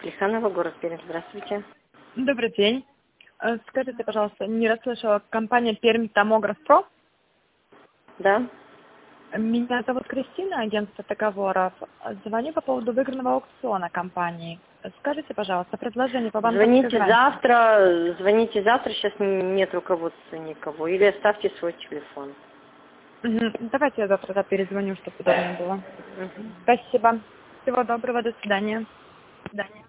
Плеханова, город Пермь. Здравствуйте. Добрый день. Скажите, пожалуйста, не расслышала, компания Пермь Томограф Про? Да. Меня зовут Кристина, агентство договоров. Звоню по поводу выигранного аукциона компании. Скажите, пожалуйста, предложение по банковской гарантии. Звоните завтра, сейчас нет руководства никого. Или оставьте свой телефон. Давайте я завтра перезвоню, чтобы удобнее было. Спасибо. Всего доброго, до свидания. До свидания.